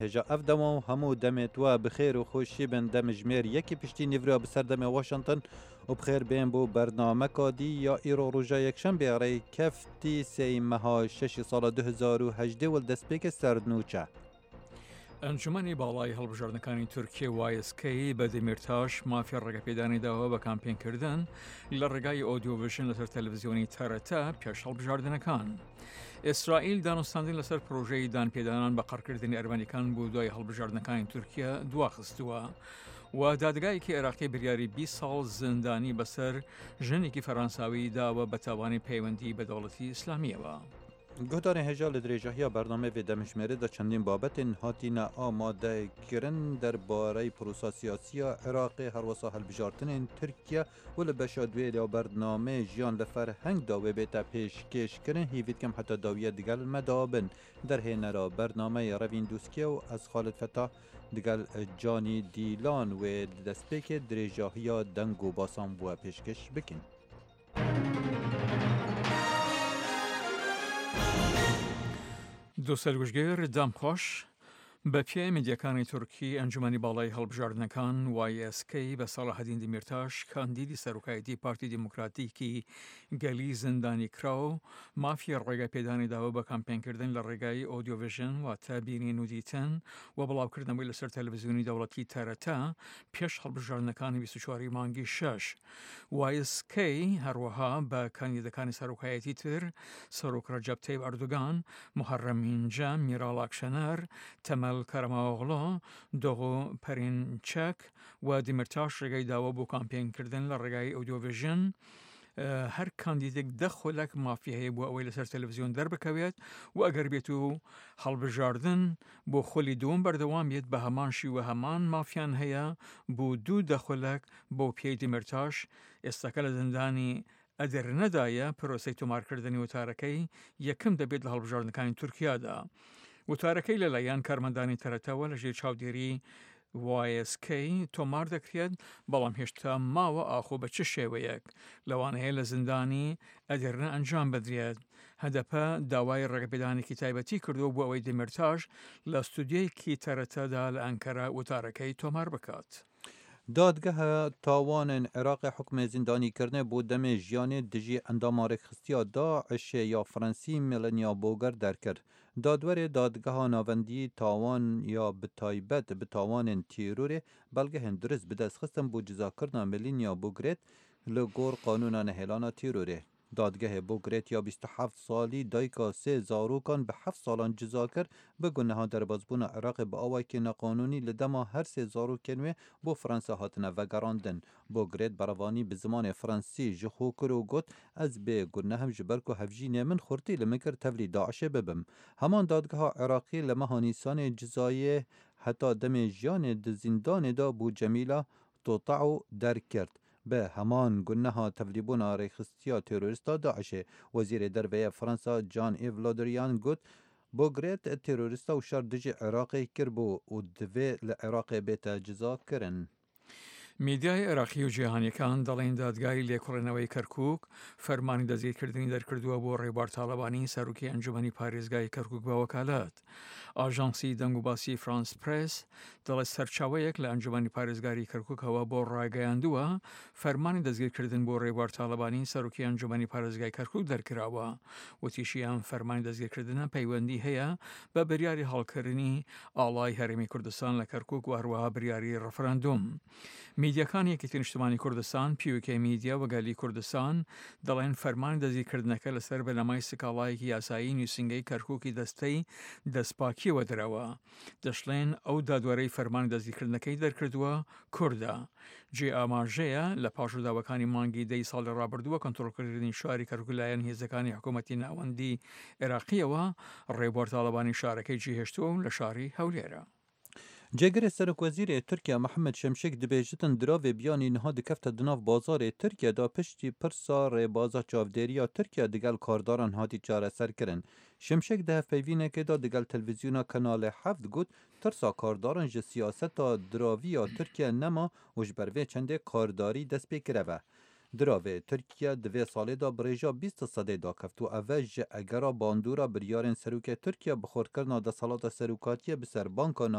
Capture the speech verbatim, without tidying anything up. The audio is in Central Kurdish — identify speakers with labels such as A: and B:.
A: هجا اف دمو همو دمت و بخیر و خوشی بن دم جمیر یکی پشتی نیورا بسر دم واشنطن و بخیر بین بو برنامه کادی یا ایرو روژا یکشن بیاره کفتی سی مها شش سال دو هزار و هجده و دسپیک سردنوچه
B: ئەنجومەنی باڵای هەڵبژاردنەکانی تورکیە وای ئێس کەی بە دیمیرتاش مافیا ڕێگەپێدانیداوە بە کامپێنکردن لە ڕێگای ئۆدیۆڤژن لەسەر تەلەڤیزیۆنی تەرەتە پێش هەڵبژاردنەکان. ئیسرائیل دانوستاندن لەسەر پرۆژەی دانپێدانان بە قەرکردنی ئەرمەنیەکان بۆ دوای هەڵبژاردنەکانی تورکیا دواخستووە. و دادگایەکی عێراقی بریاری بیست ساڵ زیندانی بەسەر ژنێکی فەڕەنساوی داوە بە تاوانی پەیوەندی بە دەوڵەتی ئیسلامیەوە.
A: گهدار هجا لدرجه برنامه و دمشمره دا چندین بابت هاتین آماده کرن در باره پروسا سیاسی عراق هر وسا هلبجارتن ترکیه و لبشادوی یا برنامه جیان لفرهنگ داوه بیتا پیشکش کرن هیوید کم حتی داویه دیگل مدابن در هینرا برنامه روین دوسکیه و از خالد فتا دیگل جانی دیلان و دستپیک درجه دنگو باسان بو پیشکش بکن.
B: دو سەرگوژگەر دامخۆش بە پێی میدیەکانی تورکی ئەنجومەنی باڵای هەڵبژاردنەکان وای ئێس کەی بە ساڵاحەدین دیمیرتاش کاندیدی سەرۆکایەتی پارتی دیموکراتیکی گەلی زیندانی کراو مافی ڕێگە پێدانی داوە بە کامپێنکردن لە ڕێگای ئۆدیۆڤژن واتە بینین و دیتن و بڵاوکردنەوەی لەسەر تەلەڤیزیۆنی دەوڵەتی تەرەتە پێش هەڵبژاردنەکانی بیست و چوار مانگی شەش. وای ئێس کەی هەروەها بە کاندیدەکانی سەرۆکایەتی تر سەرۆک ڕەجەب تەیب ئەردوگان، محەررەم ئینجە، میراڵ ئاکشەنەر، تەمەل کەرەماوەغڵۆ، دۆغۆ پەرینچەک و دیمیرتاش ڕێگای داوە بۆ کامپێنکردن لە ڕێگای ئۆدیۆڤژن. هەر کاندیدێک دە خۆلک مافی هەیە بۆ ئەوەی لەسەر تەلەڤیزیۆن دەربکەوێت و ئەگەر بێت و هەڵبژاردن بۆ خۆلی دووەم بەردەوام بێت بە هەمان شیوە هەمان مافیان هەیە بۆ دوو دەخۆلک بۆ پێی دیمیرتاش ئێستاکە لە زیندانی ئەدەر نەدایە پرۆسەی تۆمارکردنی وتارەکەی یەکەم دەبێت لە هەڵبژاردنەکانی تورکیادا. وتارەکەی لەلایەن کارمەندانی تەرەتەوە لەژێر چاودێری وای ئێس کەی تۆمار دەکرێت، بەڵام هێشتا ماوە ئاخۆ بە چ شێوەیەک لەوانەیە لە زیندانی ئەدەرنە ئەنجام بدرێت. هەدەپە داوای ڕێگەپێدانێکی تایبەتی کردو بۆ ئەوەی دیمیرتاش لە ستودیۆیەکی تەرەتەدا لە ئەنکەرە وتارەکەی تۆمار بکات.
A: دادگاه تاوان عراق حکم زندانی کرنه بود دم جیان دژی اندام رخصتیا داعش یا فرانسی ملنیا بوگر در کرد. دادور دادگاه ناوندی تاوان یا بتایبت بتاوان تیرور بلگه هندرس بدست خستم بو جزا کرنا ملنیا بوگرت لگور قانون نهلان تیروره. دادگاه بوگرت یا بیست و هفت سالی دایکا سه زاروکان به هفت سالان جزا کرد به گناه در بازبون عراق به آوای که نقانونی لدما هر سه زاروکنوه بو فرانسه هاتنه و گراندن. بوگرت بروانی به زمان فرانسی جخو کرو گوت از به گناه هم جبرکو هفجین من خورتی لمکر تولی داعش ببم. همان دادگاه عراقی لمهانیسان جزای حتی دم جیان دزیندان دا بو جمیلا توطعو در کرد. به همان گناه تفلیبون ریخستیا تروریستا داعشه. وزیر دربه فرانسا جان ایو لودریان گوت بوگرت تروریستا و شر دج عراقی کربو و دوی لعراق بیت جزا کرن.
B: میدیای عێراقی و جیهانیەکان دەڵێن دادگای لێکۆڵێنەوەی کەرکووک فەرمانی دەستگیرکردنی دەرکردووە بۆ ڕێبوار تاڵەبانی سەرۆکی ئەنجومەنی پارێزگای کەرکووک بە وەکالات. ئاژانسی دەنگوباسی فرانس پرێس دەڵێت سەرچاوەیەک لە ئەنجومەنی پارێزگاری کەرکووکەوە بۆ ڕاگەیاندووە فەرمانی دەستگیرکردن بۆ ڕێبوار تاڵەبانی سەرۆکی ئەنجومەنی پارێزگای کەرکووک دەرکراوە. وتیشی ئەم فەرمانی دەستگیرکردنە پەیوەندی هەیە بە بریاری هەڵکردنی ئاڵای هەرێمی کوردستان لە کەرکووک و هەروەها بریاری ڕەفراندوم. میدیەکان یەکێتی نیشتمانی کوردستان پیوکێ میدیا و گەلی کوردستان دەڵێن فەرمانی دەستگیرکردنەکە لەسەر بەنەمای سکاڵایەکی یاسایی نووسنگەی کەرکووکی دەستەی دەستپاکیەوە درەوە. دەشڵێن ئەو دادوەرەی فەرمانی دەستگیرکردنەکەی دەرکردووە کووردە. جێ ئاماژەیە لە پاشوداوەکانی مانگی دەی ساڵی ڕابردووە کۆنتڕۆلکردنی شاری کەرکووک لایەن هێزەکانی حکوومەتی ناوەندی عێراقیەوە ڕێبوار تاڵەبانی شارەکەی جێهێشتووە لە شاری هەولێرە.
A: جگر سرک وزیر ترکیه محمد شمشک دبیجتن دراو بیانی نها دکفت دناف بازار ترکیه دا پشتی پرسا ریبازا چاودێریا ترکیه دگل کارداران هاتی چاره سر کرن. شمشک ده فیوینه که دا دگل تلویزیونا کانال هفت گوت ترسا کارداران جه سیاستا دراوی ترکیه نما وش بروه چنده کارداری دست بکره. دراوه ترکیه دوی ساله دا بریجا بیست سده دا کفت و اوش اگرا باندورا بریارن سروک ترکیه بخورد کرنا دا سالات سروکاتیه بسر بانکا